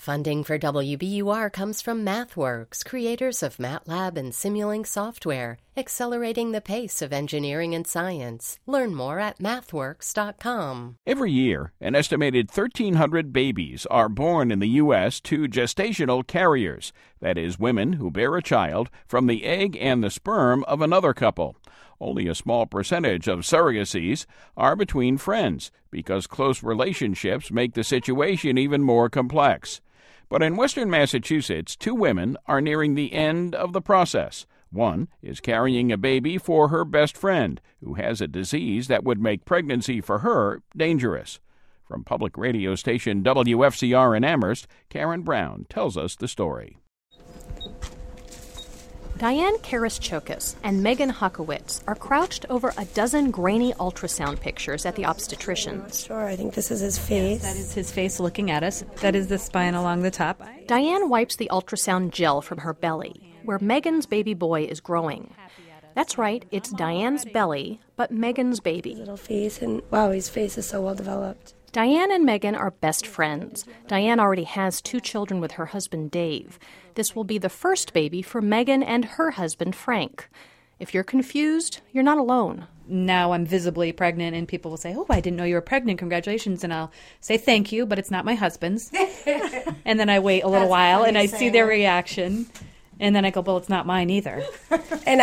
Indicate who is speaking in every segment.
Speaker 1: Funding for WBUR comes from MathWorks, creators of MATLAB and Simulink software, accelerating the pace of engineering and science. Learn more at mathworks.com.
Speaker 2: Every year, an estimated 1,300 babies are born in the U.S. to gestational carriers, that is, women who bear a child from the egg and the sperm of another couple. Only a small percentage of surrogacies are between friends, because close relationships make the situation even more complex. But in western Massachusetts, 2 women are nearing the end of the process. One is carrying a baby for her best friend, who has a disease that would make pregnancy for her dangerous. From public radio station WFCR in Amherst, Karen Brown tells us the story.
Speaker 3: Diane Karaschokis and Megan Hakowitz are crouched over a dozen grainy ultrasound pictures at the obstetrician's.
Speaker 4: Sure, I think this is his face.
Speaker 5: Yes, that is his face looking at us. That is the spine along the top.
Speaker 3: Diane wipes the ultrasound gel from her belly, where Megan's baby boy is growing. That's right, it's Diane's belly, but Megan's baby.
Speaker 4: Little face, and wow, his face is so well developed.
Speaker 3: Diane and Megan are best friends. Diane already has 2 children with her husband, Dave. This will be the first baby for Megan and her husband, Frank. If you're confused, you're not alone.
Speaker 5: Now I'm visibly pregnant, and people will say, "Oh, I didn't know you were pregnant. Congratulations." And I'll say, "Thank you, but it's not my husband's." And then I wait a little while, and I see their reaction. And then I go, "Well, it's not mine either."
Speaker 4: And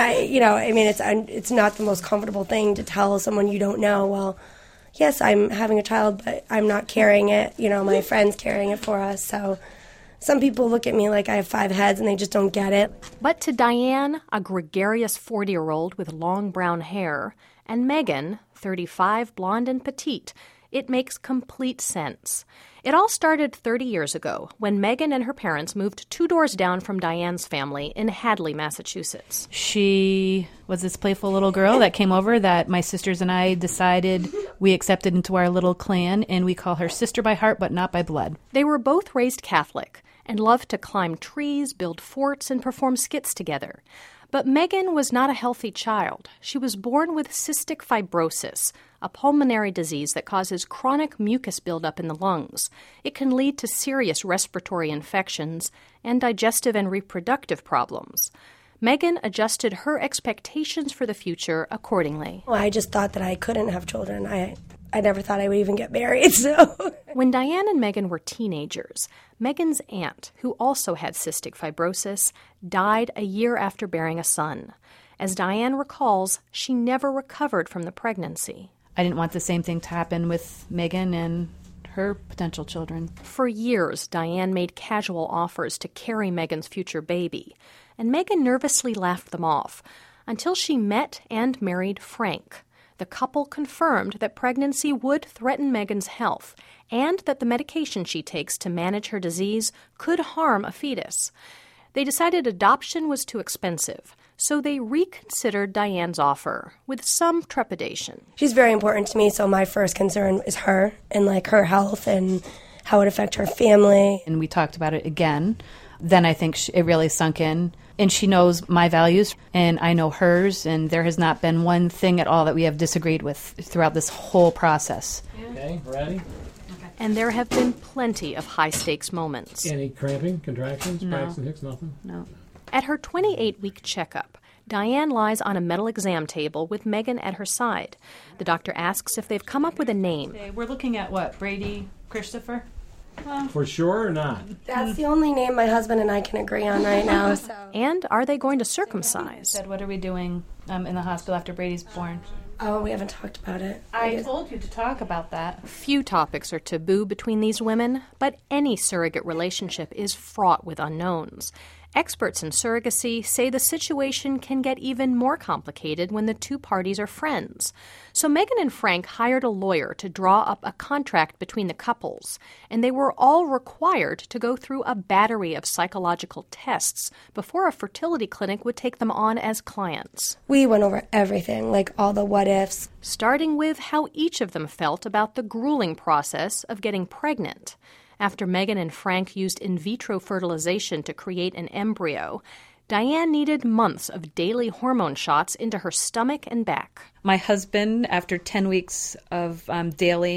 Speaker 4: it's not the most comfortable thing to tell someone you don't know, well, yes, I'm having a child, but I'm not carrying it. My friend's carrying it for us. So some people look at me like I have 5 heads and they just don't get it.
Speaker 3: But to Diane, a gregarious 40-year-old with long brown hair, and Megan, 35, blonde and petite, it makes complete sense. It all started 30 years ago when Megan and her parents moved 2 doors down from Diane's family in Hadley, Massachusetts.
Speaker 5: She was this playful little girl that came over that my sisters and I decided we accepted into our little clan, and we call her sister by heart but not by blood.
Speaker 3: They were both raised Catholic and loved to climb trees, build forts, and perform skits together. But Megan was not a healthy child. She was born with cystic fibrosis, a pulmonary disease that causes chronic mucus buildup in the lungs. It can lead to serious respiratory infections and digestive and reproductive problems. Megan adjusted her expectations for the future accordingly.
Speaker 4: Well, I just thought that I couldn't have children. I never thought I would even get married, so...
Speaker 3: When Diane and Megan were teenagers, Megan's aunt, who also had cystic fibrosis, died a year after bearing a son. As Diane recalls, she never recovered from the pregnancy.
Speaker 5: I didn't want the same thing to happen with Megan and her potential children.
Speaker 3: For years, Diane made casual offers to carry Megan's future baby, and Megan nervously laughed them off until she met and married Frank. The couple confirmed that pregnancy would threaten Megan's health and that the medication she takes to manage her disease could harm a fetus. They decided adoption was too expensive, so they reconsidered Diane's offer with some trepidation.
Speaker 4: She's very important to me, so my first concern is her and her health and how it affects her family.
Speaker 5: And we talked about it again. Then I think it really sunk in. And she knows my values, and I know hers, and there has not been one thing at all that we have disagreed with throughout this whole process.
Speaker 6: Okay, ready?
Speaker 3: And there have been plenty of high-stakes moments.
Speaker 6: Any cramping, contractions,
Speaker 5: No.
Speaker 6: Braxton Hicks, nothing?
Speaker 5: No.
Speaker 3: At her 28-week checkup, Diane lies on a metal exam table with Megan at her side. The doctor asks if they've come up with a name.
Speaker 5: Okay, we're looking at what? Brady Christopher?
Speaker 6: For sure or not?
Speaker 4: That's the only name my husband and I can agree on right now. So.
Speaker 3: And are they going to circumcise?
Speaker 5: Said, what are we doing in the hospital after Brady's born?
Speaker 4: Oh, we haven't talked about it.
Speaker 5: I told you to talk about that.
Speaker 3: Few topics are taboo between these women, but any surrogate relationship is fraught with unknowns. Experts in surrogacy say the situation can get even more complicated when the 2 parties are friends. So Megan and Frank hired a lawyer to draw up a contract between the couples, and they were all required to go through a battery of psychological tests before a fertility clinic would take them on as clients.
Speaker 4: We went over everything, all the what-ifs.
Speaker 3: Starting with how each of them felt about the grueling process of getting pregnant. After Megan and Frank used in vitro fertilization to create an embryo, Diane needed months of daily hormone shots into her stomach and back.
Speaker 5: My husband, after 10 weeks of daily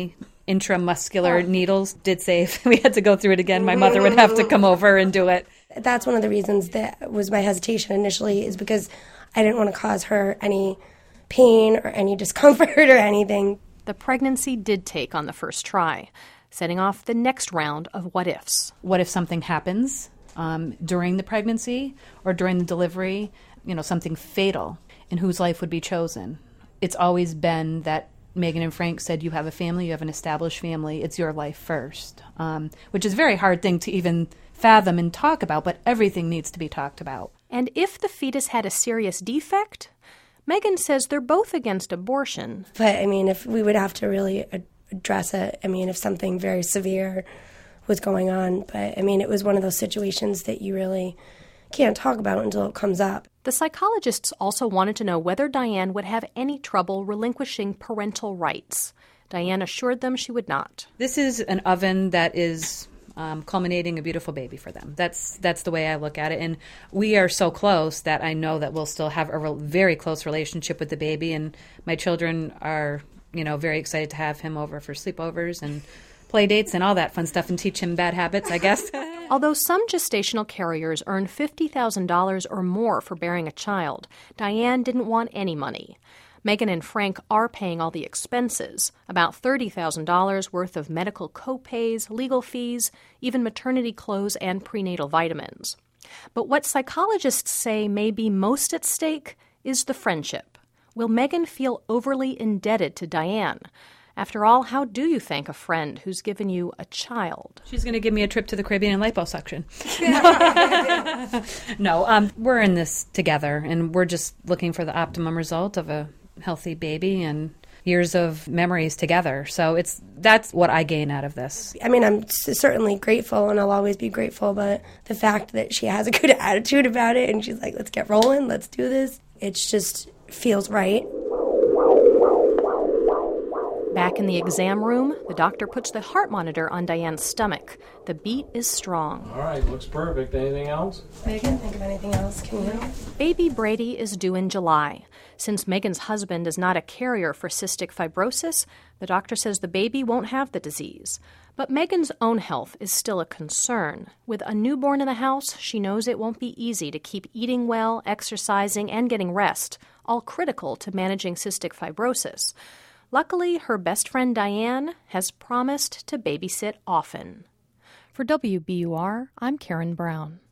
Speaker 5: intramuscular needles did save. We had to go through it again. My mother would have to come over and do it.
Speaker 4: That's one of the reasons that was my hesitation initially, is because I didn't want to cause her any pain or any discomfort or anything.
Speaker 3: The pregnancy did take on the first try, setting off the next round of what-ifs.
Speaker 5: What if something happens during the pregnancy or during the delivery, something fatal, and whose life would be chosen? It's always been that Megan and Frank said, you have a family, you have an established family, it's your life first, which is a very hard thing to even fathom and talk about, but everything needs to be talked about.
Speaker 3: And if the fetus had a serious defect, Megan says they're both against abortion.
Speaker 4: But, if we would have to really address it, if something very severe was going on. But, it was one of those situations that you really can't talk about until it comes up.
Speaker 3: The psychologists also wanted to know whether Diane would have any trouble relinquishing parental rights. Diane assured them she would not.
Speaker 5: This is an oven that is culminating a beautiful baby for them. That's the way I look at it. And we are so close that I know that we'll still have a very close relationship with the baby. And my children are, very excited to have him over for sleepovers and play dates and all that fun stuff and teach him bad habits, I guess.
Speaker 3: Although some gestational carriers earn $50,000 or more for bearing a child, Diane didn't want any money. Megan and Frank are paying all the expenses, about $30,000 worth of medical co-pays, legal fees, even maternity clothes and prenatal vitamins. But what psychologists say may be most at stake is the friendship. Will Megan feel overly indebted to Diane? After all, how do you thank a friend who's given you a child?
Speaker 5: She's going to give me a trip to the Caribbean and liposuction. No, we're in this together, and we're just looking for the optimum result of a healthy baby and years of memories together. So that's what I gain out of this.
Speaker 4: I'm certainly grateful, and I'll always be grateful, but the fact that she has a good attitude about it, and she's like, let's get rolling, let's do this, it just feels right.
Speaker 3: Back in the exam room, the doctor puts the heart monitor on Diane's stomach. The beat is strong.
Speaker 6: All right, looks perfect. Anything else?
Speaker 4: Megan, think of anything else, can you?
Speaker 3: Baby Brady is due in July. Since Megan's husband is not a carrier for cystic fibrosis, the doctor says the baby won't have the disease. But Megan's own health is still a concern. With a newborn in the house, she knows it won't be easy to keep eating well, exercising, and getting rest, all critical to managing cystic fibrosis. Luckily, her best friend Diane has promised to babysit often. For WBUR, I'm Karen Brown.